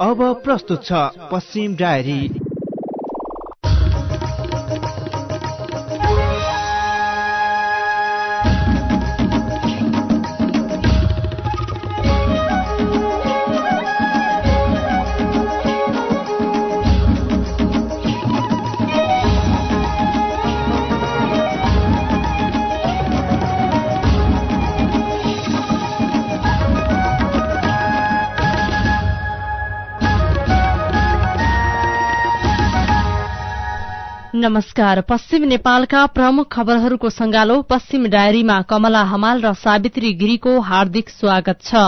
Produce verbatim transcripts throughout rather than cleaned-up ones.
अब प्रस्तुत छ पश्चिम डायरी। नमस्कार। पश्चिम नेपालका प्रमुख खबरहरूको संगालो पश्चिम डायरीमा कमला हमाल र सावित्री गिरीको हार्दिक स्वागत छ।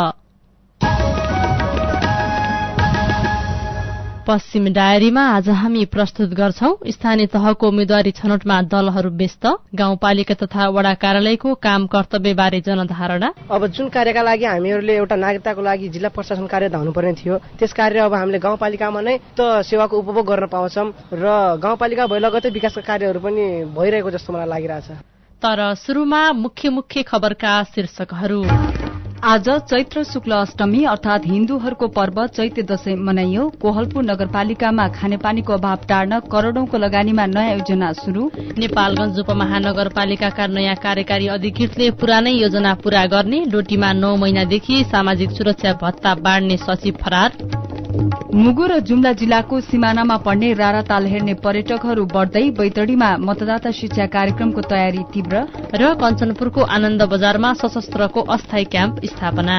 पश्चिम डायरीमा आज हामी प्रस्तुत गर्छौं स्थानीय तहको उम्मेद्वारी छनौटमा दलहरू व्यस्त, गाउँपालिका तथा वडा कार्यालयको काम कर्तव्यबारे जनधारणा। अब जुन कार्यका लागि हामीहरूले एउटा नागरिकताको लागि जिल्ला प्रशासन कार्य धाउनुपर्ने थियो, त्यस कार्य अब हामीले गाउँपालिकामा नै त सेवाको उपभोग गर्न पाउँछौं र गाउँपालिका भइलगतै विकासका कार्यहरू पनि भइरहेको जस्तो मलाई लागिरहेछ। तर सुरुमा मुख्य मुख्य खबरका शीर्षकहरू। आज चैत्र शुक्ल अष्टमी अर्थात हिन्दूहरूको पर्व चैत्य दशैं मनाइयो। कोहलपुर नगरपालिकामा खानेपानीको अभाव टार्न करोड़ौंको लगानीमा नयाँ योजना शुरू। नेपालगंज उपमहानगरपालिकाका नयाँ कार्यकारी अधिकृतले पुरानै योजना पूरा गर्ने। डोटीमा नौ महिनादेखि सामाजिक सुरक्षा भत्ता बाँड्ने सचिव फरार। मुगु र जुम्ला जिल्लाको सिमानामा पर्ने राराताल हेर्ने पर्यटकहरू बढ्दै। बैतडीमा मतदाता शिक्षा कार्यक्रमको तयारी तीव्र। र कञ्चनपुरको आनन्द बजारमा सशस्त्रको अस्थायी क्याम्प स्थापना।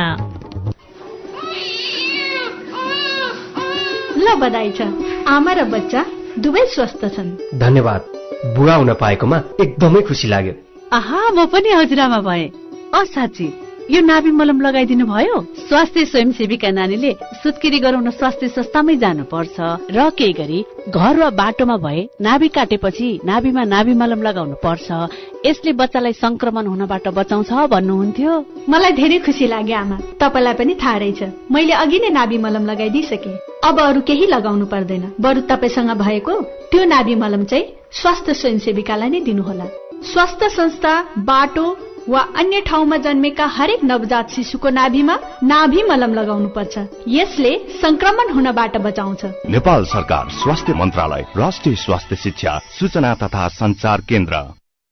ल बधाई छ, आमा र बच्चा दुवै स्वस्थ छन्। धन्यवाद, बुढा हुन पाएकोमा एकदमै खुसी लाग्यो। आहा, म पनि हजुरआमा भए। अ साँच्ची यो नाभि मलम लगाइदिनु भयो? स्वास्थ्य स्वयंसेवीका नानीले सुत्केरी गराउन स्वास्थ्य संस्थामै जानुपर्छ र केही गरी घर वा बाटोमा भए नाभि काटेपछि नाभिमा नाभि मलम लगाउनु पर्छ। यसले बच्चालाई संक्रमण हुनबाट बचाउँछ भन्नुहुन्थ्यो। मलाई धेरै खुसी लाग्यो आमा, तपाईलाई पनि थाहा रहेछ। मैले अघि नै नाभि मलम लगाइदिइसके, अब अरू केही लगाउनु पर्दैन। बरु तपाईसँग भएको त्यो नाभि मलम चाहिँ स्वास्थ्य स्वयंसेविकालाई नै दिनुहोला। स्वास्थ्य संस्था, बाटो वा अन्य ठाउँमा जन्मेका हरेक नवजात शिशुको नाभिमा नाभि मलम लगाउनु पर्छ। यसले संक्रमण हुनबाट बचाउँछ। नेपाल सरकार, स्वास्थ्य मन्त्रालय, राष्ट्रिय स्वास्थ्य शिक्षा सूचना तथा संचार केन्द्र।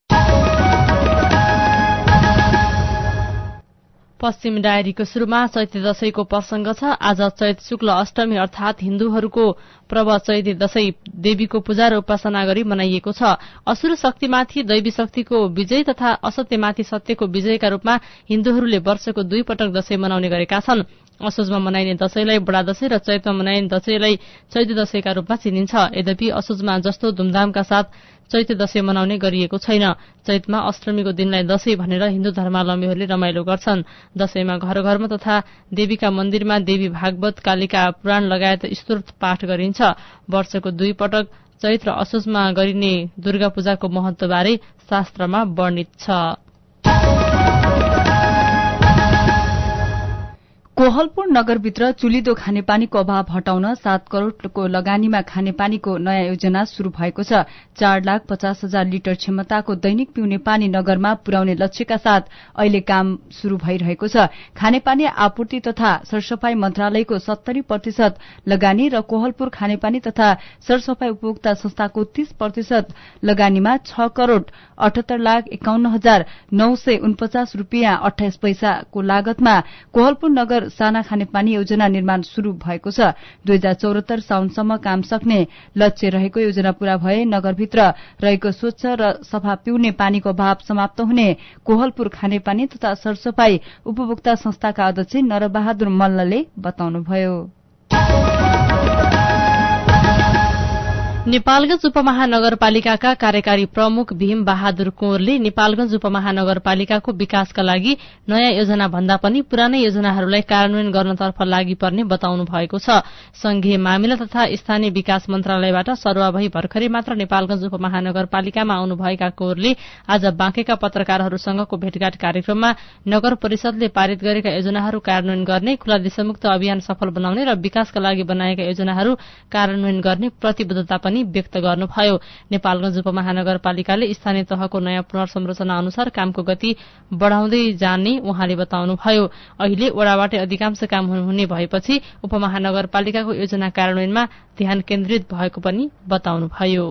पश्चिम डायरीको शुरूमा चैत्य दशैंको प्रसंग छ। आज चैत शुक्ल अष्टमी अर्थात हिन्दूहरूको पर्व चैत्य दशैं देवीको पूजा र उपासना गरी मनाइएको छ। असुर शक्तिमाथि दैवी शक्तिको विजय तथा असत्यमाथि सत्यको विजयका रूपमा हिन्दूहरूले वर्षको दुई पटक दशैं मनाउने गरेका छन्। असोजमा मनाइने दशैंलाई बडा दशैं र चैतमा मनाइने दशैंलाई चैत्य दशैंका रूपमा चिनिन्छ। यद्यपि असोजमा जस्तो धूमधामका साथ चैत्य दशैं मनाउने गरिएको छैन। चैतमा अष्टमीको दिनलाई दशैं भनेर हिन्दू धर्मावलम्बीहरूले रमाइलो गर्छन्। दशैंमा घर घरमा तथा देवीका मन्दिरमा देवी भागवत, कालिका पुराण लगायत स्तोत्र पाठ गरिन्छ। वर्षको दुई पटक चैत र असोजमा गरिने दुर्गा पूजाको महत्वबारे शास्त्रमा वर्णित छ। कोहलपुर नगरभित्र चुलिदो खानेपानीको अभाव हटाउन सात करोड़को लगानीमा खानेपानीको नयाँ योजना शुरू भएको छ। चार लाख पचास हजार लिटर क्षमताको दैनिक पिउने पानी नगरमा पुर्याउने लक्ष्यका साथ अहिले काम शुरू भइरहेको छ। खानेपानी आपूर्ति तथा सरसफाई मन्त्रालयको सत्तरी प्रतिशत लगानी र कोहलपुर खानेपानी तथा सरसफाई उपभोक्ता संस्थाको तीस प्रतिशत लगानीमा छ करोड़ अठहत्तर लाख एकाउन्न हजार नौ सय उनपचास रूपियाँ अठाइस पैसाको लागतमा कोहलपुर नगर साना खानेपानी योजना निर्माण शुरू भएको छ। दुई हजार चौरात्तर साउनसम्म काम सक्ने लक्ष्य रहेको योजना पूरा भए नगरभित्र रहेको स्वच्छ र सफा पिउने पानीको अभाव समाप्त हुने कोहलपुर खानेपानी तथा सरसफाई उपभोक्ता संस्थाका अध्यक्ष नरबहादुर मल्लले बताउनुभयो। नेपालगंज उपमहानगरपालिकाका कार्यकारी प्रमुख भीम बहादुर कुँवरले नेपालगंज उपमहानगरपालिकाको विकासका लागि नयाँ योजना भन्दा पनि पुरानै योजनाहरूलाई कार्यान्वयन गर्नतर्फ लागि पर्ने बताउनु भएको छ। संघीय मामिला तथा स्थानीय विकास मन्त्रालयबाट सरुवा भई भर्खरै मात्र नेपालगंज उपमहानगरपालिकामा आउनुभएका कुँवरले आज बाँकेका पत्रकारहरूसँगको भेटघाट कार्यक्रममा नगर परिषदले पारित गरेका योजनाहरू कार्यान्वयन गर्ने, खुला दिशामुक्त अभियान सफल बनाउने र विकासका लागि बनाएका योजनाहरू कार्यान्वयन गर्ने प्रतिबद्धता पनि पनि व्यक्त गर्नुभयो। नेपालगञ्ज उपमहानगरपालिकाले स्थानीय तहको नयाँ पुनर्संरचना अनुसार कामको गति बढ़ाउँदै जाने उहाँले बताउनुभयो। अहिले वडाबाटै अधिकांश काम हुने भएपछि उपमहानगरपालिकाको योजना कार्यान्वयनमा ध्यान केन्द्रित भएको पनि बताउनुभयो।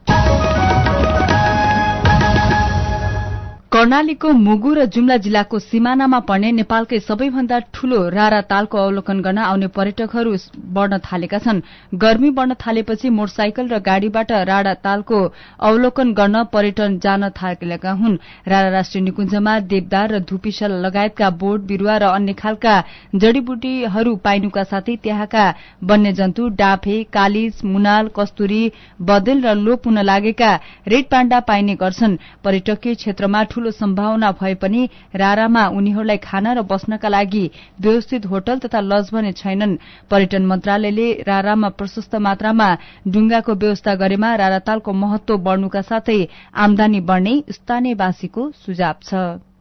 कर्णालीको मुगु र जुम्ला जिल्लाको सिमानामा पर्ने नेपालकै सबैभन्दा ठूलो रारा तालको अवलोकन गर्न आउने पर्यटकहरू बढ़न थालेका छन्। गर्मी बढ़न थालेपछि मोटरसाइकल र गाड़ीबाट रारा तालको अवलोकन गर्न पर्यटन जान थालेका हुन्। रारा राष्ट्रिय निकुञ्जमा देवदार र धुपिसल लगायतका बोट बिरूवा र अन्य खालका जड़ीबुटीहरू पाइनुका साथै त्यहाँका वन्यजन्तु डाफे, कालिज, मुनाल, कस्तुरी, बदेल र लोप हुन लागेका रेड पाण्डा पाइने गर्छन्। पर्यटकीय क्षेत्रमा ठूलो सम्भावना भए पनि रारामा उनीहरूलाई खाना र बस्नका लागि व्यवस्थित होटल तथा लज भने छैनन्। पर्यटन मन्त्रालयले रारामा प्रशस्त मात्रामा डुंगाको व्यवस्था गरेमा रारातालको महत्व बढ़नुका साथै आमदानी बढ़ने स्थानीयवासीको सुझाव छ।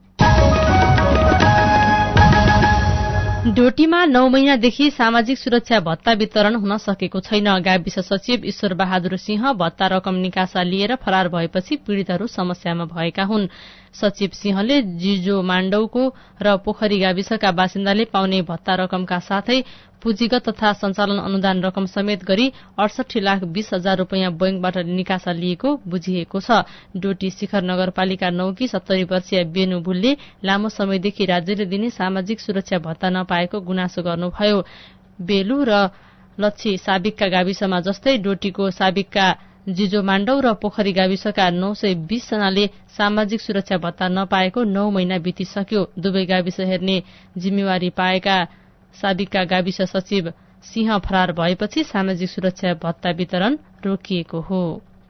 डोटीमा नौ महिनादेखि सामाजिक सुरक्षा भत्ता वितरण हुन सकेको छैन। गाविस सचिव ईश्वर बहादुर सिंह भत्ता रकम निकासा लिएर फरार भएपछि पीड़ितहरू समस्यामा भएका हुन्। सचिव सिंहले जिजो माण्डौको र पोखरी गाविसका बासिन्दाले पाउने भत्ता रकमका साथै पुँजीगत तथा सञ्चालन अनुदान रकम समेत गरी अडसठी लाख बीस हजार रूपियाँ बैंकबाट निकासा लिएको बुझिएको छ। डोटी शिखर नगरपालिका नौकी सत्तरी वर्षीय बेनु बुलले लामो समयदेखि राज्यले दिने सामाजिक सुरक्षा भत्ता नपाएको गुनासो गर्नुभयो। बेलु र लच्छी साबिकका गाविसमा जस्तै डोटीको साबिकका जिजो माण्डौ र पोखरी गाविसका नौ सय बीस जनाले सामाजिक सुरक्षा भत्ता नपाएको नौ महिना बितिसक्यो। दुवै गाविस हेर्ने जिम्मेवारी पाएका साबिकका गाविस सचिव सिंह फरार भएपछि सामाजिक सुरक्षा भत्ता वितरण रोकिएको हो।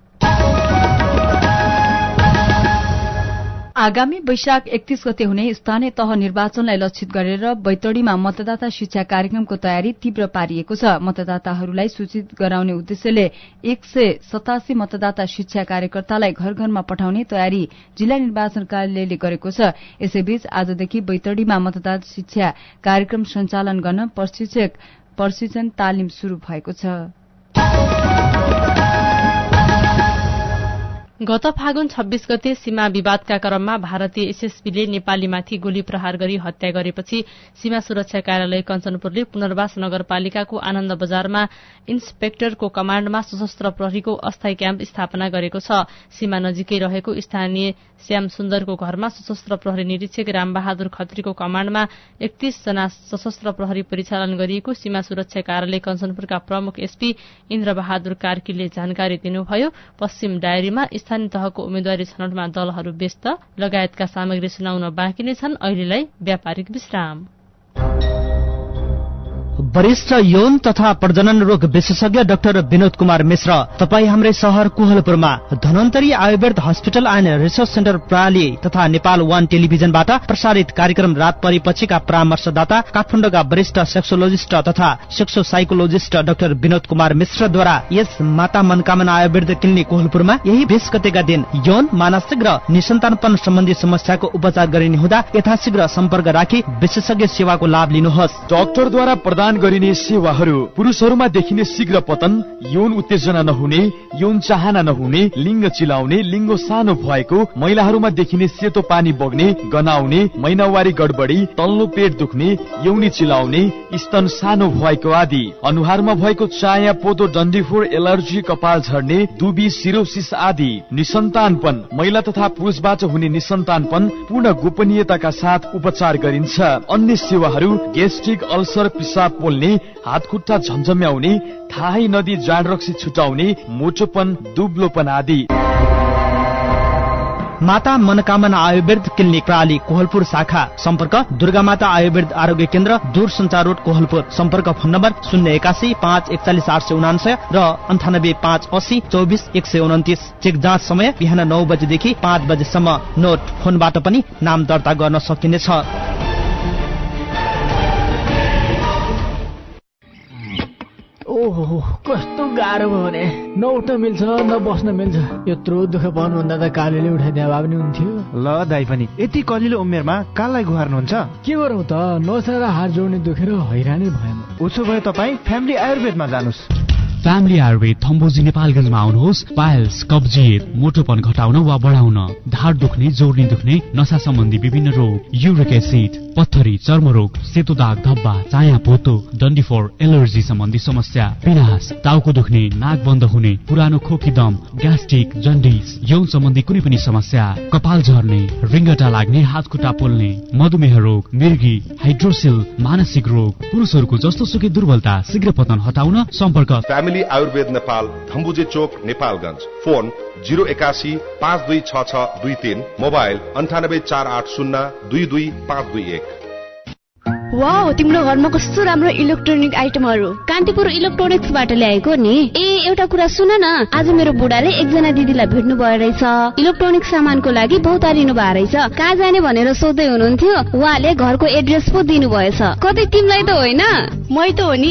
आगामी वैशाख एकतीस गते हुने स्थानीय तह निर्वाचनलाई लक्षित गरेर बैतडीमा मतदाता शिक्षा कार्यक्रमको तयारी तीव्र पारिएको छ। मतदाताहरूलाई सूचित गराउने उद्देश्यले एक सय सतासी मतदाता शिक्षा कार्यकर्तालाई घर घरमा पठाउने तयारी जिल्ला निर्वाचन कार्यालयले गरेको छ। यसैबीच आजदेखि बैतडीमा मतदाता शिक्षा कार्यक्रम सञ्चालन गर्न प्रशिक्षक प्रशिक्षण तालिम शुरू भएको छ। गत फागुन छब्बीस गते सीमा विवादका क्रममा भारतीय एसएसबीले नेपालीमाथि गोली प्रहार गरी हत्या गरेपछि सीमा सुरक्षा कार्यालय कञ्चनपुरले पुनर्वास नगरपालिकाको आनन्द बजारमा इन्सपेक्टरको कमाण्डमा सशस्त्र प्रहरीको अस्थायी क्याम्प स्थापना गरेको छ। सीमा नजिकै रहेको स्थानीय श्याम सुन्दरको घरमा सशस्त्र प्रहरी निरीक्षक रामबहादुर खत्रीको कमाण्डमा एकतीस जना सशस्त्र प्रहरी परिचालन गरिएको सीमा सुरक्षा कार्यालय कञ्चनपुरका प्रमुख एसपी इन्द्र बहादुर कार्कीले जानकारी दिनुभयो। पश्चिम डायरीमा स्थानीय तहको उम्मेद्वारी छनौटमा दलहरू व्यस्त लगायतका सामग्री सुनाउन बाँकी नै छन्। अहिलेलाई व्यापारिक विश्राम। वरिष्ठ यौन तथा प्रजनन रोग विशेषज्ञ डाक्टर विनोद कुमार मिश्र तपाई हाम्रै शहर कोहलपुरमा Dhanwantari Ayurveda hospital and research centre प्रणाली तथा नेपाल वान टेलिभिजनबाट प्रसारित कार्यक्रम रात परेपछिका परामर्शदाता काठमाडौँका वरिष्ठ सेक्सोलोजिस्ट तथा sexo psychologist doctor Binod Kumar मिश्रद्वारा यस माता मनोकामना आयुर्वेद क्लिनिक कोहलपुरमा यही बीस गतेका दिन यौन मानसिक र निसन्तानपन सम्बन्धी समस्याको उपचार गरिने हुँदा यथाशीघ्र सम्पर्क राखी विशेषज्ञ सेवाको लाभ लिनुहोस्। डाक्टरद्वारा प्रदान गरिने सेवाहरू पुरुषहरूमा देखिने शीघ्र पतन, यौन उत्तेजना नहुने, यौन चाहना नहुने, लिङ्ग चिलाउने, लिङ्ग सानो भएको, महिलाहरूमा देखिने सेतो पानी बग्ने, गनाउने, महिनावारी गडबडी, तल्लो पेट दुख्ने, यौनी चिलाउने, स्तन सानो भएको आदि, अनुहारमा भएको चाया, पोतो, डन्डीफोर, एलर्जी, कपाल झर्ने, दुबी, सिरोसिस आदि, निसन्तानपन, महिला तथा पुरुषबाट हुने निसन्तानपन पूर्ण गोपनीयताका साथ उपचार गरिन्छ। अन्य सेवाहरू ग्यास्ट्रिक अल्सर, पिसाब पोल्ने, हात खुट्टा झमझम्याउने, थाहै नदी जाँड रक्सी छुटाउने, मोटोपन, दुब्लोपन आदि। माता मनोकामना आयुर्वेद क्लिनिक प्रणाली कोहलपुर शाखा सम्पर्क दुर्गामाता आयुर्वेद आरोग्य केन्द्र दूरसञ्चार रोड कोहलपुर। सम्पर्क फोन नम्बर शून्य एकासी पाँच एकचालिस आठ सय उनान्सय र अन्ठानब्बे पाँच अस्सी चौबिस एक सय उन्तिस। चेक जाँच समय बिहान नौ बजेदेखि पाँच बजेसम्म। नोट फोनबाट पनि नाम दर्ता गर्न सकिनेछ। ओहो कस्तो गाह्रो भयो भने न उठ्न मिल्छ न बस्न मिल्छ। यत्रो दुःख पाउनुभन्दा त कालीले उठाइदिए भए पनि हुन्थ्यो। ल दाइ पनि यति कलिलो उमेरमा काललाई गुहार्नुहुन्छ? के गरौँ त नसा र हात जोड्ने दुखेर हैरानै भएँ। उसो भए तपाईँ फ्यामिली आयुर्वेदमा जानुस्। फ्यामिली आयुर्वेद थम्बोजी नेपालगञ्जमा आउनुहोस्। पाइल्स, कब्जियत, मोटोपन घटाउन वा बढाउन, ढाड दुख्ने, जोर्नी दुख्ने, नसा सम्बन्धी विभिन्न रोग, युरिक एसिड, पत्थरी, चर्मरोग, सेतो दाग, धब्बा, चाया, पोतो, डन्डीफोर, एलर्जी सम्बन्धी समस्या, पिनास, टाउको दुख्ने, नाक बन्द हुने, पुरानो खोकी दम, ग्यास्ट्रिक, जन्डिस, यौन सम्बन्धी कुनै पनि समस्या, कपाल झर्ने, रिङ्गटा लाग्ने, हात खुट्टा पोल्ने, मधुमेह रोग, मिर्गी, हाइड्रोसिल, मानसिक रोग, पुरुषहरूको जस्तो सुकै दुर्बलता शीघ्र पतन हटाउन सम्पर्क family Ayurveda Nepal, Dhambuje Chowk, Nepalgunj. Phone zero एकासी पाँच दुई छ छ दुई तीन, मोबाइल अन्ठानब्बे चार आठ शून्य दुई दुई पाँच दुई एक। वाउ, तिम्रो घरमा कस्तो राम्रो इलेक्ट्रोनिक आइटमहरू। कान्तिपुर इलेक्ट्रोनिक्सबाट ल्याएको नि। ए एउटा कुरा सुन न, आज मेरो बुढाले एकजना दिदीलाई भेट्नु भयो रहेछ। इलेक्ट्रोनिक सामानको लागि बहुतारिनु भयो रहेछ। कहाँ जाने भनेर सोध्दै हुनुहुन्थ्यो, उहाँले घरको एड्रेस पो दिनुभएछ। कतै तिमीलाई त होइन? मै त हो नि।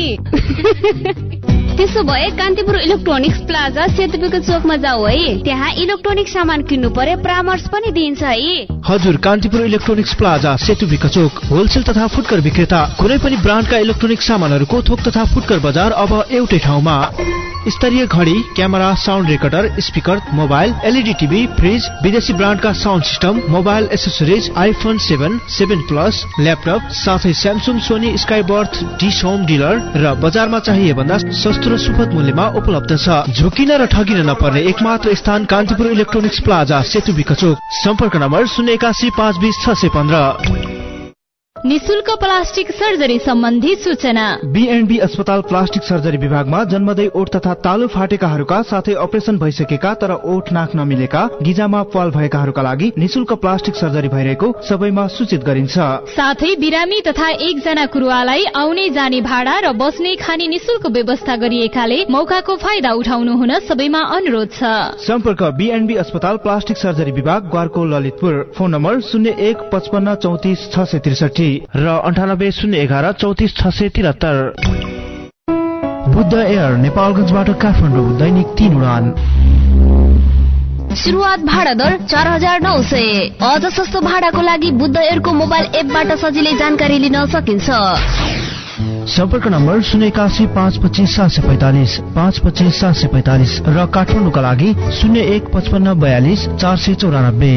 त्यसो भए कान्तिपुर इलेक्ट्रोनिक्स प्लाजा सेतुपीको चोकमा जाऊ है। त्यहाँ इलेक्ट्रोनिक सामान किन्नु पर्यो, परामर्श पनि दिन्छ है। हजुर, कान्तिपुर इलेक्ट्रोनिक्स प्लाजा सेतुपीको चोक होलसेल तथा फुटकर विक्रेता। कुनै पनि ब्रान्डका इलेक्ट्रोनिक सामानहरूको थोक तथा फुटकर बजार अब एउटै ठाउँमा। स्तरीय घडी, camera, sound recorder, speaker, mobile, LED TV, fridge, विदेशी ब्रान्डका sound system, mobile accessories, iPhone seven, seven plus, laptop, साथै Samsung, Sony, Skyworth, dish home dealer र बजारमा चाहिए भन्दा सस्तो र सुपथ मूल्यमा उपलब्ध छ। झुकिन र ठगिन नपर्ने एकमात्र स्थान कान्तिपुर इलेक्ट्रोनिक्स प्लाजा सेतुपीको चोक। सम्पर्क नम्बर शून्य एकासी पाँच बीस छ सय पन्ध्र। निशुल्क प्लास्टिक सर्जरी सम्बन्धी सूचना। बीएनबी अस्पताल प्लास्टिक सर्जरी विभागमा जन्मदै ओठ तथा तालु फाटेकाहरूका साथै अपरेसन भइसकेका तर ओठ नाक नमिलेका, गिजामा प्वाल भएकाहरूका लागि निशुल्क प्लास्टिक सर्जरी भइरहेको सबैमा सूचित गरिन्छ। साथै बिरामी तथा एकजना कुरुवालाई आउने जाने भाडा र बस्ने खाने निशुल्क व्यवस्था गरिएकाले मौकाको फाइदा उठाउनु हुन सबैमा अनुरोध छ। सम्पर्क बीएनबी अस्पताल प्लास्टिक सर्जरी विभाग, ग्वारको, ललितपुर। फोन नम्बर शून्य एक पचपन्न चौतिस छ सय त्रिसठी र अन्ठानब्बे शून्य एघार चौतिस छ सय त्रिहत्तर। बुद्ध एयर नेपालगञ्जबाट काठमाडौँ दैनिक तीन उडान। सुरुवात भाडा दर चार हजार नौ सय। अझ सस्तो भाडाको लागि बुद्ध एयरको मोबाइल एपबाट सजिलै जानकारी लिन सकिन्छ। सम्पर्क नम्बर शून्य एकासी पाँच पच्चिस सात सय पैँतालिस पाँच पच्चिस सात सय पैँतालिस र काठमाडौँका लागि शून्य एक पचपन्न बयालिस चार सय चौरानब्बे।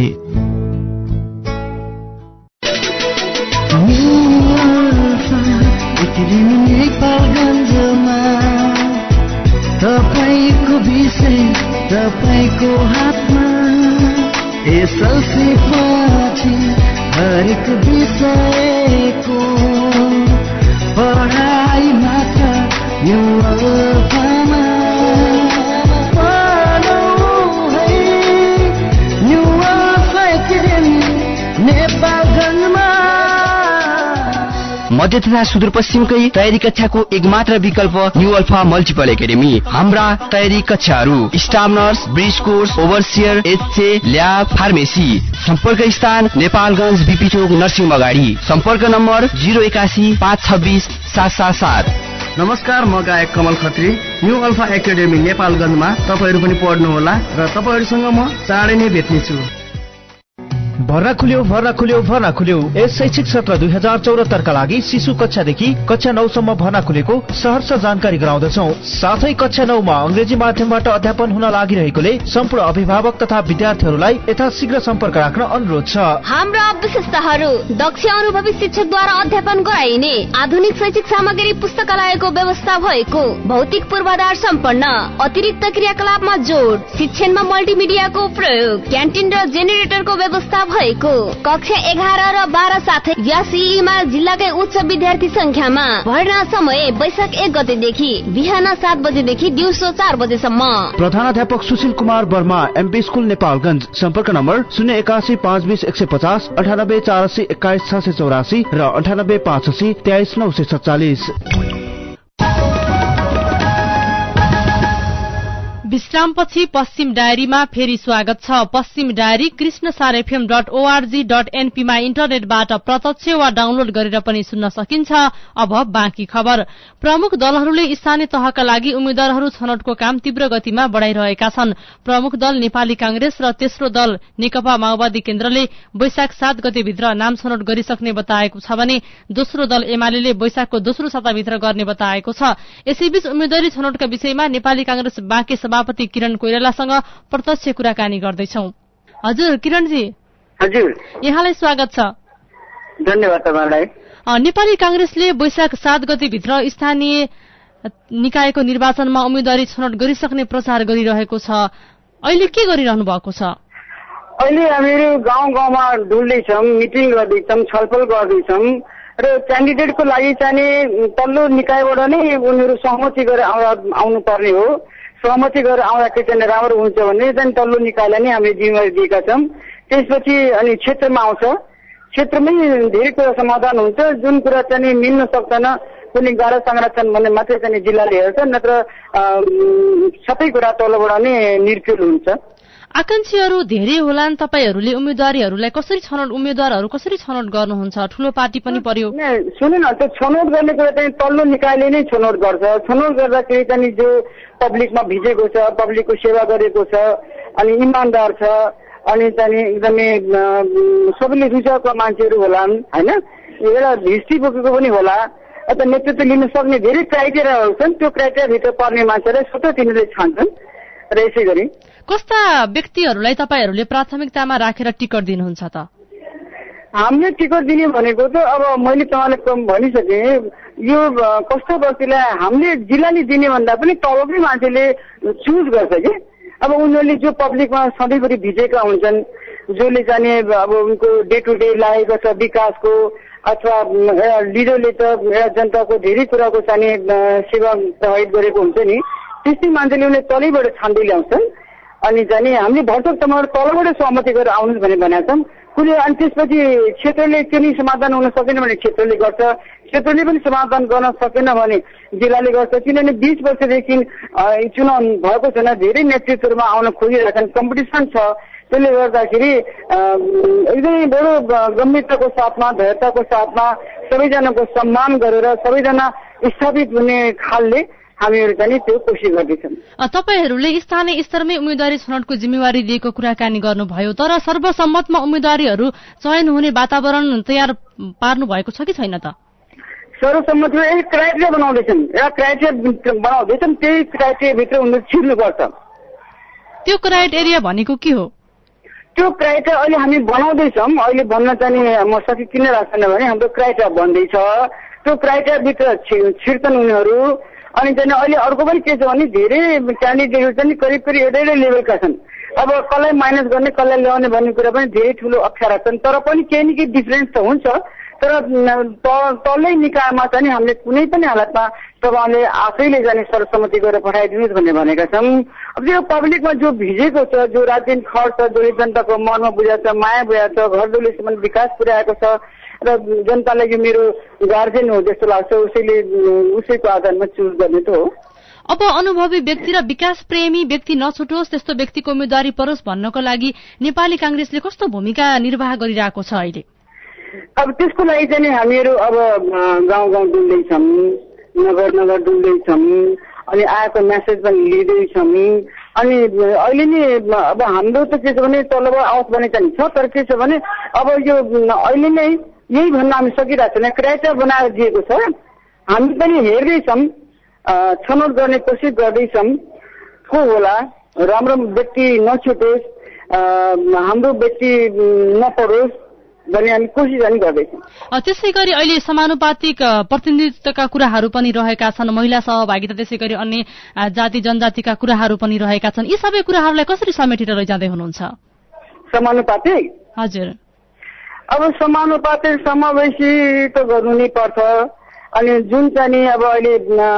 तपाईको विषय तपाईको हातमा, एसएलसी पछि हरेक विषयको पढाइ मात्र यो अल्फामा पढौँ है। न्यू अल्फा एकाडेमी नेपालगञ्जमा। मध्य तथा सुदूरपश्चिमकै तयारी कक्षाको एकमात्र विकल्प न्यू अल्फा मल्टिपल एकाडेमी। हाम्रा तयारी कक्षाहरू staff nurse, bridge course, overseer, HA, lab, pharmacy. सम्पर्क स्थान नेपालगञ्ज बीपी चोक नर्सिङ अगाडि। सम्पर्क नम्बर जीरो एकासी पाँच छब्बिस सात सात सात। नमस्कार, म गायक Kamal Khatri. New alpha academy नेपालगञ्जमा तपाईहरू पनि पढ्नुहोला र तपाईहरूसँग म चाँडै नै भेट्नेछु। भर्ना खुल्यो भर्ना खुल्यो भर्ना खुल्यो। यस शैक्षिक सत्र दुई हजार चौरात्तरका लागि शिशु कक्षादेखि कक्षा नौसम्म भर्ना खुलेको सहर्ष जानकारी गराउँदछौ। साथै कक्षा नौमा अंग्रेजी माध्यमबाट अध्यापन हुन लागिरहेकोले सम्पूर्ण अभिभावक तथा विद्यार्थीहरूलाई यथाशीघ्र सम्पर्क राख्न अनुरोध छ। हाम्रा विशेषताहरू: दक्ष अनुभवी शिक्षकद्वारा अध्यापन गराइने, आधुनिक शैक्षिक सामग्री पुस्तकालयको व्यवस्था भएको, भौतिक पूर्वाधार सम्पन्न, अतिरिक्त क्रियाकलापमा जोड, शिक्षणमा मल्टिमिडियाको प्रयोग, क्यान्टिन र जेनेरेटरको व्यवस्था भएको, कक्षा एघार र बाह्र साथै यासीमा जिल्लाकै उच्च विद्यार्थी संख्यामा। भर्ना समय वैशाख एक गतेदेखि बिहान सात बजेदेखि दिउँसो चार बजेसम्म। प्रधानाध्यापक सुशील कुमार वर्मा, एमपी स्कुल नेपालगञ्ज। सम्पर्क नम्बर शून्य एकासी पाँच बीस एक सय पचास, अन्ठानब्बे चार अस्सी एक्काइस छ सय चौरासी र अन्ठानब्बे पाँच अस्सी तेइस नौ सय सत्तालिस। विश्रामपछि पश्चिम डायरीमा फेरि स्वागत छ। पश्चिम डायरी Krishna Sar FM dot ORG dot एनपीमा इन्टरनेटबाट प्रत्यक्ष वा डाउनलोड गरेर पनि सुन्न सकिन्छ। अब बाँकी खबर। प्रमुख दलहरूले स्थानीय तहका लागि उम्मेद्वारहरू छनौटको काम तीव्र गतिमा बढ़ाइरहेका छन्। प्रमुख दल नेपाली कांग्रेस र तेस्रो दल नेकपा माओवादी केन्द्रले वैशाख सात गतेभित्र नाम छनौट गरिसक्ने बताएको छ भने दोस्रो दल एमाले वैशाखको दोस्रो साताभित्र गर्ने बताएको छ। यसैबीच उम्मेद्वारी छनौटका विषयमा नेपाली कांग्रेस बाँके सभापति किरण कोइरालासँग प्रत्यक्ष कुराकानी गर्दैछौ। हजुर किरणजी। हजुर, यहाँलाई स्वागत छ। धन्यवाद तपाईलाई। नेपाली कांग्रेसले वैशाख सात गतेभित्र स्थानीय निकायको निर्वाचनमा उम्मेद्वारी छनौट गरिसक्ने प्रचार गरिरहेको छ। अहिले के गरिरहनु भएको छ? अहिले हामीहरू गाउँ गाउँमा डुल्दैछौँ, मिटिङ गर्दैछौँ, छलफल गर्दैछौँ र क्यान्डिडेटको लागि चाहिँ तल्लो निकायबाट नै उनीहरू सहमति गरेर आउनु पर्ने हो। सहमति गरेर आउँदाखेरि चाहिँ राम्रो हुन्छ भने चाहिँ तल्लो निकायलाई नै हामीले जिम्मेवारी दिएका छौँ। त्यसपछि अनि क्षेत्रमा आउँछ, क्षेत्रमै धेरै कुरा समाधान हुन्छ। जुन कुरा चाहिँ मिल्न सक्दैन, कुनै गाह्रो संरक्षण भन्ने मात्रै चाहिँ जिल्लाले हेर्छ, नत्र सबै कुरा तलबाट नै निर्फिल हुन्छ। आकांक्षीहरू धेरै होलान्। तपाईहरूले उम्मेद्वारीहरूलाई कसरी छनौट उम्मेद्वारहरू कसरी छनौट गर्नुहुन्छ? ठूलो पार्टी पनि पर्यो। सुन्नु न, त्यो छनौट गर्ने कुरा चाहिँ तल्लो निकायले नै छनौट गर्छ। छनौट गर्दाखेरि चाहिँ जो पब्लिकमा भिजेको छ, पब्लिकको सेवा गरेको छ, अनि इमान्दार छ, अनि चाहिँ एकदमै सबैले रुचाएको मान्छेहरू होलान्, होइन? एउटा हिस्ट्री बोकेको पनि होला, अथवा नेतृत्व लिन सक्ने धेरै क्राइटेरियाहरू छन्। त्यो क्राइटेरियाभित्र पर्ने मान्छेलाई स्वतः तिनीहरूले छान्छन्। र यसै गरी कस्ता व्यक्तिहरूलाई तपाईँहरूले प्राथमिकतामा राखेर टिकट दिनुहुन्छ त? हामीले टिकट दिने भनेको त अब मैले तपाईँलाई भनिसकेँ, यो कस्तो व्यक्तिलाई हामीले जिल्लाले दिने भन्दा पनि तलकै मान्छेले चुज गर्छ कि। अब उनीहरूले जो पब्लिकमा सधैँभरि भिजेका हुन्छन्, जसले जाने अब उनको डे टु डे लागेको छ विकासको, अथवा एउटा लिडरले त एउटा जनताको धेरै कुराको चाहिँ सेवा प्रभावित गरेको हुन्छ नि, त्यस्तै मान्छेले उनीहरूले तलैबाट छान्दै ल्याउँछन्। अनि जाने हामीले भरसक तपाईँहरू तलबाट सहमति गरेर आउनुहोस् भने भनेका छौँ। कुनै अनि त्यसपछि क्षेत्रले के नै समाधान हुन सकेन भने क्षेत्रले गर्छ, क्षेत्रले पनि समाधान गर्न सकेन भने जिल्लाले गर्छ। किनभने बीस वर्षदेखि चुनाव भएको छैन, धेरै नेतृत्वमा आउन खोजिरहेछन्, कम्पिटिसन छ। त्यसले गर्दाखेरि एकदमै बडो गम्भीरताको साथमा, धैर्यताको साथमा सबैजनाको सम्मान गरेर सबैजना स्थापित हुने खालले हामीहरू चाहिँ त्यो कोसिस गर्दैछौँ। तपाईँहरूले स्थानीय स्तरमै उम्मेद्वारी छनौटको जिम्मेवारी लिएको कुराकानी गर्नुभयो, तर सर्वसम्मतमा उम्मेद्वारीहरू चयन हुने वातावरण तयार पार्नु भएको छ कि छैन त? सर्वसम्मतमा एक क्राइटेरिया बनाउँदैछन्, एउटा क्राइटेरिया बनाउँदैछन्, त्यही क्राइटेरियाभित्र उनीहरू छिर्नुपर्छ। त्यो क्राइटेरिया भनेको के हो? त्यो क्राइटेरिया अहिले हामी बनाउँदैछौँ। अहिले भन्न चाहिँ म सकि किन राख्छ भने हाम्रो क्राइटेरिया बन्दैछ। त्यो क्राइटेरियाभित्र छिर्छन् उनीहरू। अनि चाहिँ अहिले अर्को पनि के छ भने धेरै क्यान्डिडेटहरू चाहिँ करिब करिब एउटै लेभलका छन्। अब कसलाई माइनस गर्ने, कसलाई ल्याउने भन्ने कुरा पनि धेरै ठुलो अप्ठ्यारा छन्। तर पनि केही न केही डिफरेन्स त हुन्छ। तर तल्लै निकायमा चाहिँ हामीले कुनै पनि हालतमा तपाईँले आफैले जाने सर्वसम्मति गरेर पठाइदिनुहोस् भन्ने भनेका छौँ। अब यो पब्लिकमा जो भिजेको छ, जो राजनीतिक खर्च छ, जसले जनताको मनमा बुझाएको छ, माया बुझाएको छ, घर दुलीसम्म विकास पुर्याएको छ र जनतालाई यो मेरो गार्जेन हो जस्तो लाग्छ, उसैले उसैको आधारमा चुज गर्ने त हो। अब अनुभवी व्यक्ति र विकास प्रेमी व्यक्ति नछुटोस्, त्यस्तो व्यक्तिको उम्मेद्वारी परोस् भन्नको लागि नेपाली कांग्रेसले कस्तो भूमिका निर्वाह गरिरहेको छ अहिले? अब त्यसको लागि चाहिँ हामीहरू अब गाउँ गाउँ डुल्दैछौँ, नगर नगर डुल्दैछौँ, अनि आएको मेसेज पनि लिँदैछौँ। अनि अहिले नै अब हाम्रो त के छ भने तलबाट आओस् भने चाहिँ छ, तर के छ भने अब यो अहिले नै यही भन्न हामी सकिरहेको छैन। क्राइटेरिया बनाएर दिएको छ, हामी पनि हेर्दैछौँ, छनौट गर्ने कोसिस गर्दैछौँ। को होला, राम्रो व्यक्ति नछुटोस्, हाम्रो व्यक्ति नपरोस् भन्ने हामी कोसिस पनि गर्दैछौँ। त्यसै गरी अहिले समानुपातिक प्रतिनिधित्वका कुराहरू पनि रहेका छन्, महिला सहभागिता, त्यसै गरी अन्य जाति जनजातिका कुराहरू पनि रहेका छन्। यी सबै कुराहरूलाई कसरी समेटेर लैजाँदै हुनुहुन्छ? समानुपातिक? हजुर। अब समानुपातिक समावेशी त गर्नु नै पर्छ। अनि जुन चाहिँ अब अहिले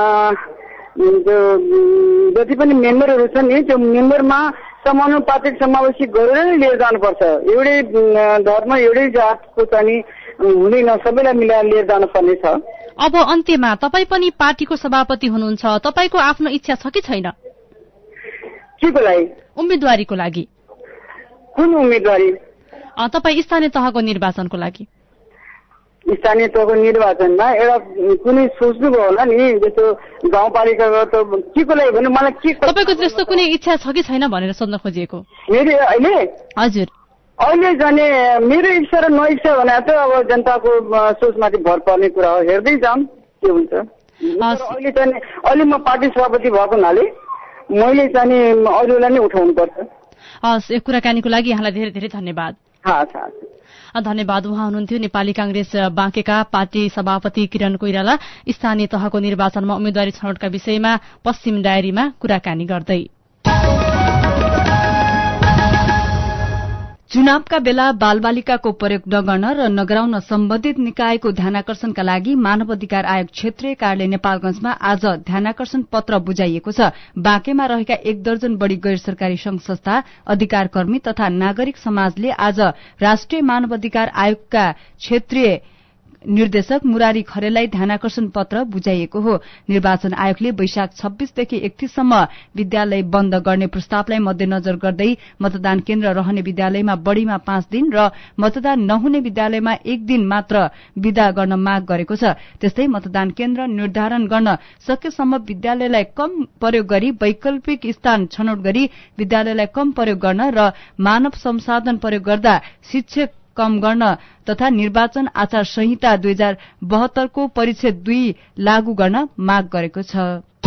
जति पनि मेम्बरहरू छन् नि, त्यो मेम्बरमा समानुपातिक समावेशी गरेर नै लिएर जानुपर्छ। एउटै धर्म, एउटै जातको चाहिँ हुँदैन, सबैलाई मिलाएर लिएर जानुपर्ने छ। अब अन्त्यमा तपाईँ पनि पार्टीको सभापति हुनुहुन्छ, तपाईँको आफ्नो इच्छा छ कि छैन? केको लागि? उम्मेदवारीको लागि। कुन उम्मेदवारी? तपाईँ स्थानीय तहको निर्वाचनको लागि। स्थानीय तहको निर्वाचनमा एउटा कुनै सोच्नुभयो होला नि, जस्तो गाउँपालिकाको त केको लागि भन्नु मलाई के? तपाईँको त्यस्तो कुनै इच्छा छ कि छैन भनेर सोध्न खोजिएको। मेरो अहिले हजुर अहिले जाने मेरो इच्छा र नइच्छा भने त अब जनताको सोचमाथि भर पर्ने कुरा हो, हेर्दै जाऊँ के हुन्छ। अहिले चाहिँ अहिले म पार्टी सभापति भएको हुनाले मैले चाहिँ अरूलाई नै उठाउनु पर्छ। हस्, यो कुराकानीको लागि यहाँलाई धेरै धेरै धन्यवाद। धन्यवाद। उहाँ हुनुहुन्थ्यो नेपाली कांग्रेस बाँकेका पार्टी सभापति किरण कोइराला स्थानीय तहको निर्वाचनमा उम्मेदवारी छनौटका विषयमा पश्चिम डायरीमा कुराकानी गर्दै। चुनावका बेला बालबालिकाको प्रयोग नगर्न र नगराउन सम्बन्धित निकायको ध्यानाकर्षणका लागि मानव अधिकार आयोग क्षेत्रीय कार्यालय नेपालगंजमा आज ध्यानाकर्षण पत्र बुझाइएको छ। बाँकेमा रहेका एक दर्जन बढ़ी गैर सरकारी संघ संस्था, अधिकारकर्मी तथा नागरिक समाजले आज राष्ट्रिय मानव अधिकार आयोगका क्षेत्रीय निर्देशक मुरारी खरेललाई ध्यानाकर्षण पत्र बुझाइएको हो। निर्वाचन आयोगले वैशाख छब्बीसदेखि एकतीससम्म विद्यालय बन्द गर्ने प्रस्तावलाई मध्यनजर गर्दै मतदान केन्द्र रहने विद्यालयमा बढ़ीमा पाँच दिन र मतदान नहुने विद्यालयमा एक दिन मात्र विदा गर्न माग गरेको छ। त्यस्तै मतदान केन्द्र निर्धारण गर्न सकेसम्म विद्यालयलाई कम प्रयोग गरी वैकल्पिक स्थान छनौट गरी विद्यालयलाई कम प्रयोग गर्न र मानव संसाधन प्रयोग गर्दा शिक्षक कम गर्न तथा निर्वाचन आचार संहिता दुई हजार बहत्तरको परिच्छेद दुई लागू गर्न माग गरेको छ।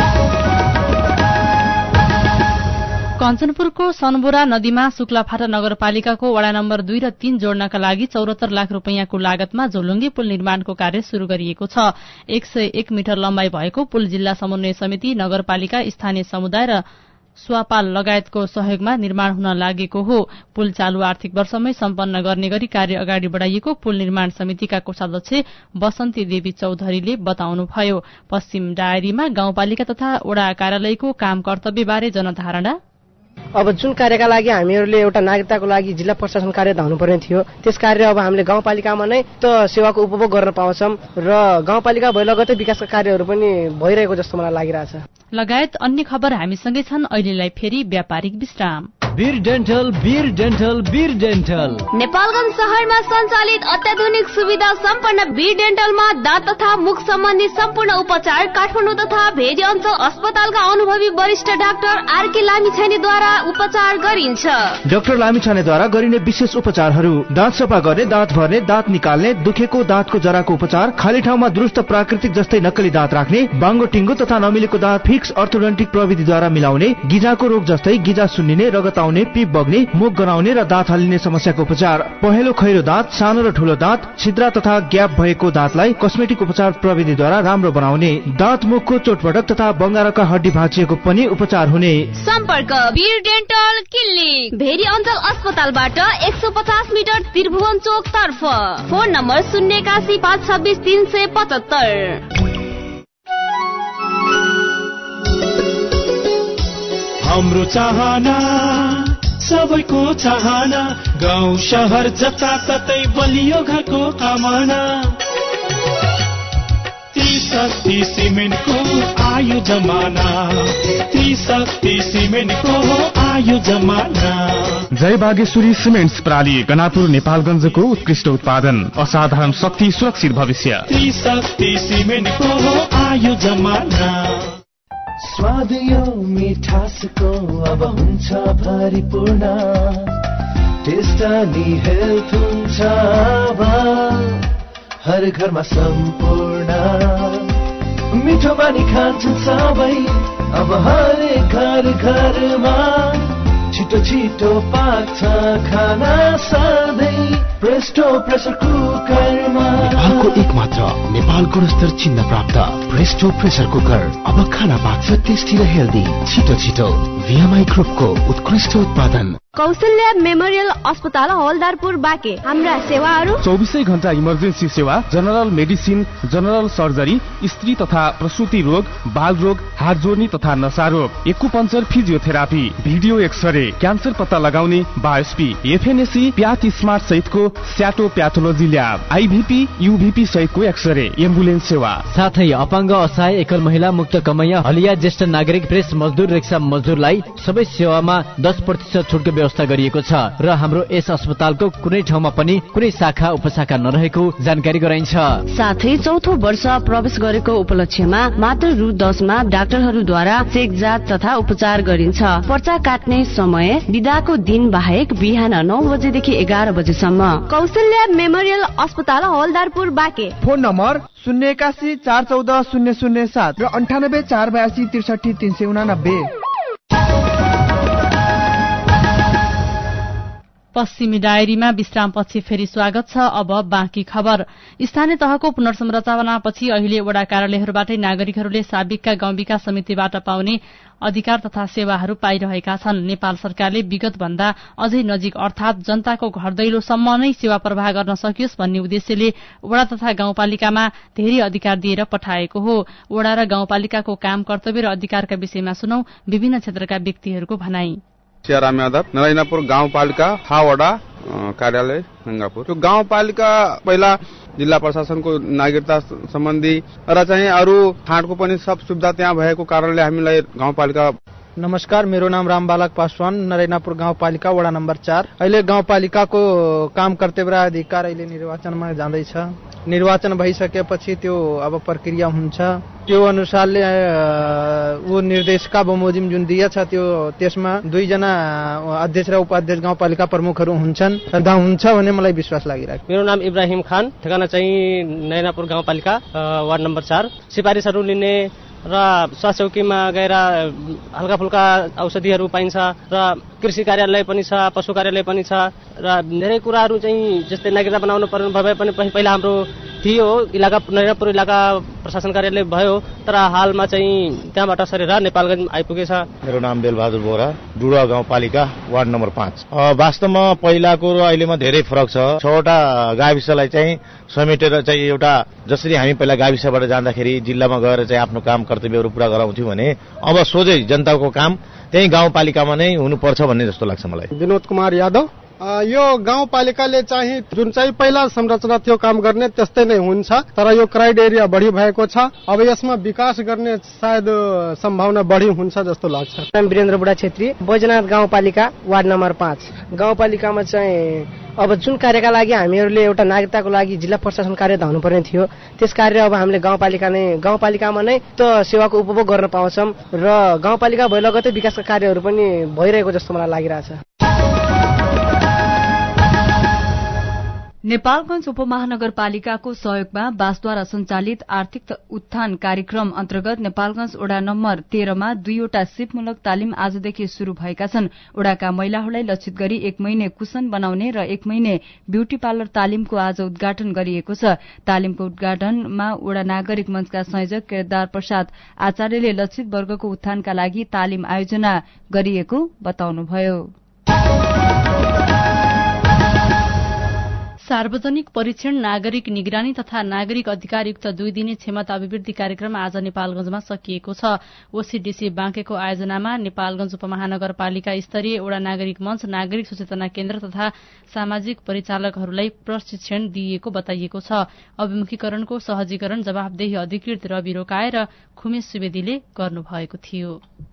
कञ्चनपुरको सनबोरा नदीमा शुक्लाफाटा नगरपालिकाको वडा नम्बर दुई र तीन जोड्नका लागि चौरात्तर लाख रूपियाँको लागतमा झोलुङ्गे पुल निर्माणको कार्य शुरू गरिएको छ। एक सय एक मिटर लम्बाई भएको पुल जिल्ला समन्वय समिति, नगरपालिका, स्थानीय समुदाय र स्वापाल लगायतको सहयोगमा निर्माण हुन लागेको हो। पुल चालू आर्थिक वर्षमै सम्पन्न गर्ने गरी कार्य अगाडि बढ़ाइएको पुल निर्माण समितिका कोषाध्यक्ष बसन्ती देवी चौधरीले बताउनुभयो। पश्चिम डायरीमा गाउँपालिका तथा वडा कार्यालयको काम कर्तव्यबारे जनधारणा। अब जुन कार्यका लागि हामीहरूले एउटा नागरिकताको लागि जिल्ला प्रशासन कार्य धाउनुपर्ने थियो, त्यस कार्य अब हामीले गाउँपालिकामा नै त सेवाको उपभोग गर्न पाउँछौं र गाउँपालिका भए लगतै विकासका कार्यहरू पनि भइरहेको जस्तो मलाई लागिरहेछ। लगायत अन्य खबर हामीसँगै छन्। अहिलेलाई फेरि व्यापारिक विश्राम। Bir dental Bir dental Bir dental Nepalgunj शहरमा सञ्चालित अत्याधुनिक सुविधा सम्पन्न वीर डेन्टलमा दाँत तथा मुख सम्बन्धी सम्पूर्ण उपचार काठमाडौँ तथा भेरी अञ्चल अस्पतालका अनुभवी वरिष्ठ डाक्टर आरके लामिछानेद्वारा उपचार गरिन्छ। डाक्टर लामिछानेद्वारा गरिने विशेष उपचारहरू: दाँत सफा गर्ने, दाँत भर्ने, दाँत निकाल्ने, दुखेको दाँतको जराको उपचार, खाली ठाउँमा दुरुस्त प्राकृतिक जस्तै नक्कली दाँत राख्ने, बाङ्गो टिङ्गो तथा नमिलेको दाँत फिक्स अर्थोडोन्टिक प्रविधिद्वारा मिलाउने, गिजाको रोग जस्तै गिजा सुन्निने, रगत आउने, पिप बग्ने, मुख गनाउने र दाँत हल्लिने समस्याको उपचार, पहेँलो खैरो दाँत, सानो र ठूलो दाँत, छिद्रा तथा ग्याप भएको दाँतलाई कस्मेटिक उपचार प्रविधिद्वारा राम्रो बनाउने, दाँत मुखको चोटपटक तथा बङ्गारका हड्डी भाँचिएको पनि उपचार हुने। सम्पर्क वीर डेन्टल क्लिनिक, भेरी अञ्चल अस्पतालबाट एक सौ पचास मिटर त्रिभुवन चोक तर्फ। फोन नम्बर शून्य एकासी पाँच छब्बिस तीन सय पचहत्तर। हाम्रो चाहना सबैको चाहना, गाउँ शहर जताततै बलियो घरको कामना। त्रिशक्ति सिमेन्टको आयो जमाना, त्रिशक्ति सिमेन्टको आयो जमाना। जय बागेश्वरी सिमेन्ट्स प्राली, गनापुर, नेपालगञ्जको उत्कृष्ट उत्पादन, असाधारण शक्ति, सुरक्षित भविष्य। त्रिशक्ति सिमेन्टको आयो जमाना। स्वाद यो मिठासको अब हुन्छ भरिपूर्ण, टेस्ट अनि हेल्थ हुन्छ अब हर घरमा सम्पूर्ण। मिठो बानी खान्छन् सबै अब हरेक घर घरमा, छिटो छिटो पाक्छ खाना सधैँ प्रेस्टो प्रेसर कुकरमा। नेपालको एक मात्र नेपाल गुणस्तर चिन्ह प्राप्त प्रेस्टो प्रेसर कुकर, अब खाना पाक्छ टेस्टी र हेल्दी। छिटो छिटो भिएमआई ग्रुपको उत्कृष्ट उत्पादन। कौशल्या मेमोरियल अस्पताल हवलदारपुर बाँके। हाम्रा सेवाहरू: चौबिसै घण्टा इमर्जेन्सी सेवा, जनरल मेडिसिन, जनरल सर्जरी, स्त्री तथा प्रसुति रोग, बाल रोग, हात जोड्ने तथा नशा रोग, acupuncture, physiotherapy, video x-ray, cancer पत्ता लगाउने, बायोस्पी, एफएनएसी, प्याथ स्मार्ट सहितको स्याटो प्याथोलोजी ल्याब, आइभीपी युभीपी सहितको एक्सरे, एम्बुलेन्स सेवा, साथै अपाङ्ग असहाय एकल महिला मुक्त कमैया हलिया ज्येष्ठ नागरिक प्रेस मजदुर रिक्सा मजदुरलाई सबै सेवामा दस प्रतिशत छुटको व्यवस्था गरिएको छ र हाम्रो यस अस्पतालको कुनै ठाउँमा पनि कुनै शाखा उपशाखा नरहेको जानकारी गराइन्छ। साथै चौथो वर्ष प्रवेश गरेको उपलक्ष्यमा मात्र रु दसमा डाक्टरहरूद्वारा चेक जाँच तथा उपचार गरिन्छ। पर्चा काट्ने समय बिदाको दिन बाहेक बिहान नौ बजेदेखि एघार बजेसम्म। कौशल्या मेमोरियल अस्पताल हवलदारपुर बाँके। फोन नम्बर शून्य एकासी चार चौध शून्य शून्य सात र अन्ठानब्बे चार बयासी त्रिसठी तीन सय उनानब्बे। पश्चिमी डायरीमा विश्रामपछि फेरि स्वागत छ। अब बाँकी खबर। स्थानीय तहको पुनर्संरचनापछि अहिले वडा कार्यालयहरूबाटै नागरिकहरूले साबिकका गाउँ विकास समितिबाट पाउने अधिकार तथा सेवाहरू पाइरहेका छन्। नेपाल सरकारले विगत भन्दा अझै नजिक अर्थात जनताको घर दैलोसम्म नै सेवा प्रवाह गर्न सकियोस् भन्ने उद्देश्यले वडा तथा गाउँपालिकामा धेरै अधिकार दिएर पठाएको हो। वडा र गाउँपालिकाको काम, कर्तव्य र अधिकारका विषयमा सुनौ विभिन्न क्षेत्रका व्यक्तिहरूको भनाई। सियाराम यादव, नरैनापुर गाउँपालिका हावडा कार्यालय गंगापुर। त्यो गाउँपालिका पहिला जिल्ला प्रशासनको नागरिकता सम्बन्धी र चाहिँ अरू फाँडको पनि सब सुविधा त्यहाँ भएको कारणले हामीलाई गाउँपालिका। नमस्कार, मेरो नाम रामबालक पासवान, नरैनापुर गाउँपालिका वडा नम्बर चार। अहिले गाउँपालिकाको काम कर्तव्य र अधिकार अहिले निर्वाचनमा जाँदैछ। निर्वाचन भइसकेपछि त्यो अब प्रक्रिया हुन्छ। त्यो अनुसारले वो निर्देशका बमोजिम जुन दिएछ त्यो त्यसमा दुईजना अध्यक्ष र उपाध्यक्ष गाउँपालिका प्रमुखहरू हुन्छन् र हुन्छ भन्ने मलाई विश्वास लागिरहेको। मेरो नाम इब्राहिम खान, ठेगाना चाहिँ नरैनापुर गाउँपालिका वार्ड नम्बर चार। सिफारिसहरू लिने र स्वास्थ्य चौकीमा गएर हल्का फुल्का औषधिहरू पाइन्छ र कृषि कार्यालय पनि छ, पशु कार्यालय पनि छ र धेरै कुराहरू चाहिँ जस्तै नागरिकता बनाउनु पर्ने भए पनि पहिला हाम्रो थियो इलाका नरैनापुर इलाका प्रशासन कार्यालय भयो, तर हालमा चाहिँ त्यहाँबाट सरेर नेपालगञ्ज आइपुगेछ। मेरो नाम बेलबहादुर बोरा, डुडा गाउँपालिका वार्ड नम्बर पाँच। वास्तवमा पहिलाको र अहिलेमा धेरै फरक छ। छवटा गाविसलाई चाहिँ समेटेर चाहिँ एउटा जसरी हामी पहिला गाविसबाट जाँदाखेरि जिल्लामा गएर चाहिँ आफ्नो काम कर्तव्यहरू पूरा गराउँथ्यौँ भने अब सोझै जनताको काम त्यही गाउँपालिकामा नै हुनुपर्छ भन्ने जस्तो लाग्छ मलाई। विनोद कुमार यादव, यो गाउँपालिकाले चाहिँ जुन चाहिँ पहिला संरचना थियो काम गर्ने त्यस्तै नै हुन्छ, तर यो क्राइटेरिया बढी भएको छ। अब यसमा विकास गर्ने सायद सम्भावना बढी हुन्छ जस्तो लाग्छ। वीरेन्द्र बुढा छेत्री, बैजनाथ गाउँपालिका वार्ड नम्बर पाँच। गाउँपालिकामा चाहिँ अब जुन कार्यका लागि हामीहरूले एउटा नागरिकताको लागि जिल्ला प्रशासन कार्य धाउनु पर्ने थियो त्यस कार्य अब हामीले गाउँपालिका नै गाउँपालिकामा नै त सेवाको उपभोग गर्न पाउँछौँ र गाउँपालिका भइलगतै विकासका कार्यहरू पनि भइरहेको जस्तो मलाई लागिरहेछ। नेपालगञ्ज उपमहानगरपालिकाको सहयोगमा बासद्वारा सञ्चालित आर्थिक उत्थान कार्यक्रम अन्तर्गत नेपालगञ्ज वडा नम्बर तेह्रमा दुईवटा सिपमूलक तालिम आजदेखि शुरू भएका छन्। वडाका महिलाहरूलाई लक्षित गरी एक महिने कुशन बनाउने र एक महिने ब्यूटी पार्लर तालिमको आज उद्घाटन गरिएको छ। तालिमको उद्घाटनमा वडा नागरिक मञ्चका संयोजक केदार प्रसाद आचार्यले लक्षित वर्गको उत्थानका लागि तालिम आयोजना गरिएको बताउनुभयो। सार्वजनिक परीक्षण, नागरिक निगरानी तथा नागरिक अधिकारयुक्त दुई दिने क्षमता अभिवृद्धि कार्यक्रम आज नेपालगञ्जमा सकिएको छ। ओसीडीसी बाँकेको आयोजनामा नेपालगञ्ज उपमहानगरपालिका स्तरीय वडा नागरिक मञ्च, नागरिक सचेतना केन्द्र तथा सामाजिक परिचालकहरूलाई प्रशिक्षण दिइएको बताइएको छ। अभिमुखीकरणको सहजीकरण जवाफदेही अधिकृत रवि रोकाए र खुमेश सुवेदीले गर्नुभएको थियो।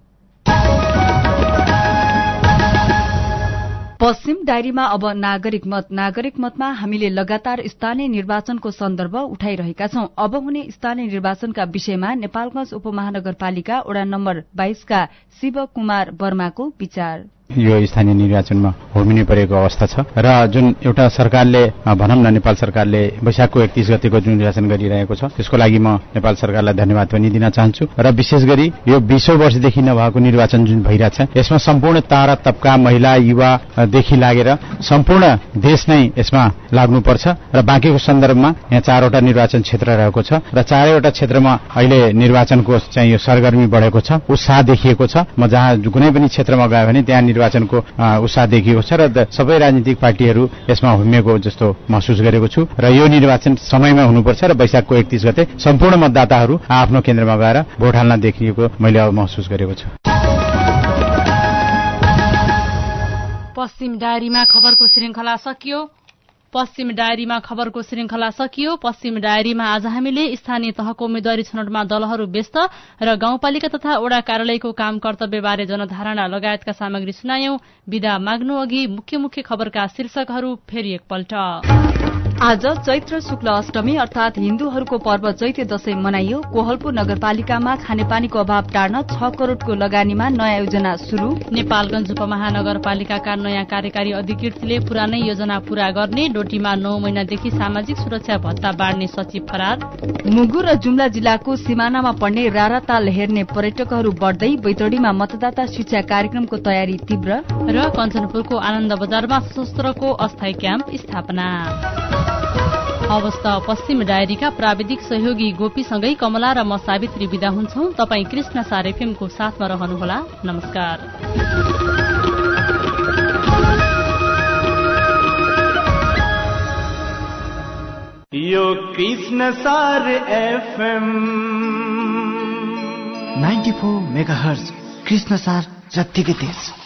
पश्चिम डायरीमा अब नागरिक मत। नागरिक मतमा हामीले लगातार स्थानीय निर्वाचनको सन्दर्भ उठाइरहेका छौं। अब हुने स्थानीय निर्वाचनका विषयमा नेपालगञ्ज उपमहानगरपालिका वडा नम्बर बाइसका शिव कुमार वर्माको विचार। यो स्थानीय निर्वाचनमा होमिनु परेको अवस्था छ र जुन एउटा सरकारले भनौँ न नेपाल सरकारले वैशाखको एकतीस गतेको जुन निर्वाचन गरिरहेको छ त्यसको लागि म नेपाल सरकारलाई धन्यवाद पनि दिन चाहन्छु र विशेष गरी यो बीसौं वर्षदेखि नभएको निर्वाचन जुन भइरहेछ यसमा सम्पूर्ण तारा तबका महिला युवादेखि लागेर सम्पूर्ण देश नै यसमा लाग्नुपर्छ र बाँकीको सन्दर्भमा यहाँ चारवटा निर्वाचन क्षेत्र रहेको छ र चारैवटा क्षेत्रमा अहिले निर्वाचनको चाहिँ यो सरगर्मी बढेको छ, उत्साह देखिएको छ। म जहाँ कुनै पनि क्षेत्रमा गयो भने त्यहाँ निर्वाचनको उत्साह देखिएको छ र सबै राजनीतिक पार्टीहरू यसमा होमिएको जस्तो महसुस गरेको छु र यो निर्वाचन समयमा हुनुपर्छ र वैशाखको एकतीस गते सम्पूर्ण मतदाताहरू आफ्नो केन्द्रमा गएर भोट हाल्न देखिएको मैले अब महसुस गरेको छु। पश्चिम डायरीमा खबरको श्रृंखला सकियो। पश्चिम डायरीमा खबरको श्रृंखला सकियो। पश्चिम डायरीमा आज हामीले स्थानीय तहको उम्मेद्वारी छनौटमा दलहरू व्यस्त र गाउँपालिका तथा वडा कार्यालयको काम कर्तव्यबारे जनधारणा लगायतका सामग्री सुनायौं। विदा माग्नु अघि मुख्य मुख्य खबरका शीर्षकहरू फेरि एकपल्ट। आज चैत्र शुक्ल अष्टमी अर्थात हिन्दूहरूको पर्व चैते दशैं मनाइयो। कोहलपुर नगरपालिकामा खानेपानीको अभाव टार्न छ करोड़को लगानीमा नयाँ योजना शुरू। नेपालगञ्ज उपमहानगरपालिकाका नयाँ कार्यकारी अधिकृतले पुरानै योजना पूरा गर्ने। डोटीमा नौ महिनादेखि सामाजिक सुरक्षा भत्ता बाँड्ने सचिव फरार। मुगु र जुम्ला जिल्लाको सिमानामा पर्ने राराताल हेर्ने पर्यटकहरू बढ्दै। बैतडीमा मतदाता शिक्षा कार्यक्रमको तयारी तीव्र। र कञ्चनपुरको आनन्द बजारमा सशस्त्रको अस्थायी क्याम्प स्थापना। अवस्था पश्चिम डायरीका प्राविधिक सहयोगी गोपीसँगै कमला र म सावित्री विदा हुन्छौं। तपाई कृष्ण सार एफएमको साथमा रहनुहोला। नमस्कार। यो Krishna Sar FM ninety four megahertz Krishna Sar जत्तिकै तेज।